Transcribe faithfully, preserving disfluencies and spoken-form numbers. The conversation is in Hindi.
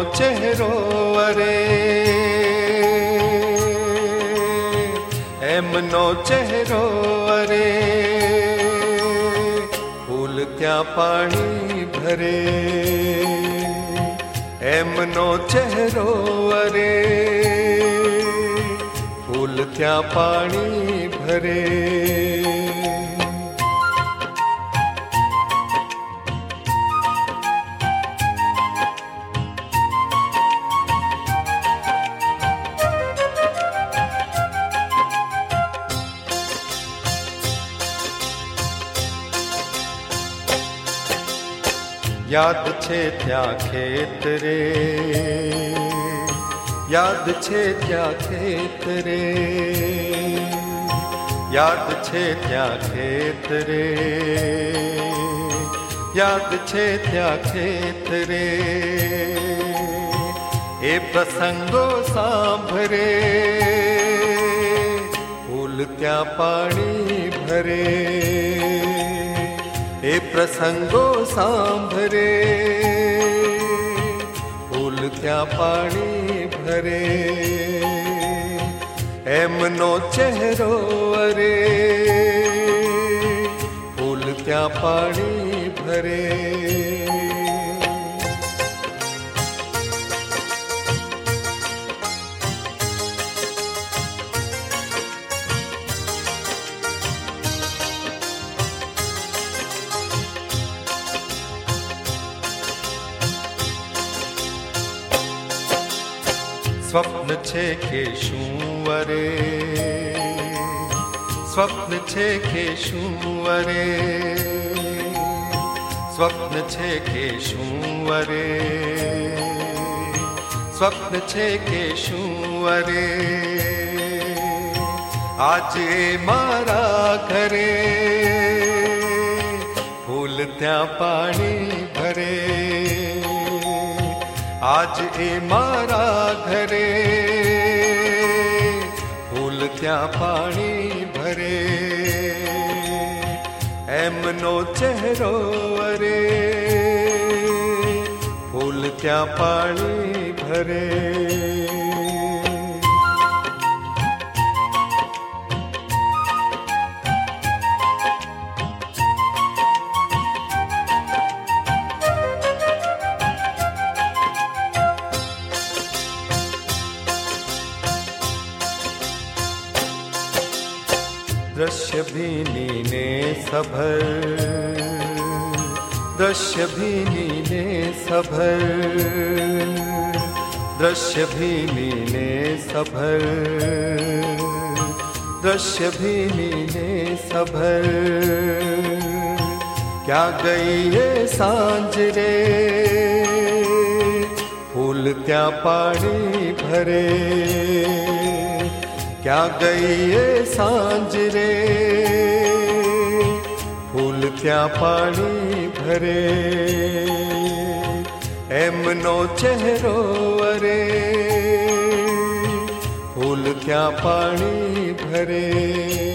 चेहरो अरे एमनो चेहरो अरे फूल त्या पानी भरे एमनो चेहरो अरे फूल त्या पानी भरे याद छे त्या खेत रे याद छे त्या खेत रे याद छे त्या खेत रे याद छे त्या खेत रे ए प्रसंगो सांभरे फूल त्या पानी भरे ए प्रसंगो सांभरे फूल त्या पानी भरे एमनो चेहरो अरे फूल त्या पानी भरे स्वप्न छे के शूं अरे स्वप्न छे के शूं अरे स्वप्न छे के शूं अरे स्वप्न छे के शूं अरे आज ए मारा घरे फूल त्या पानी भरे आज ए मारा घरे फूल त्या पानी भरे एमनो चेहरो अरे फूल त्या पानी भरे दृश्य भीनी ने सभर दृश्य भीनी ने सभर दृश्य भीनी ने सभर दृश्य भीनी ने सभर क्या गई ये सांझ रे फूल त्या पानी भरे क्या गई ये सांझ रे फूल त्या पानी भरे एमनो चेहरो अरे फूल त्या पानी भरे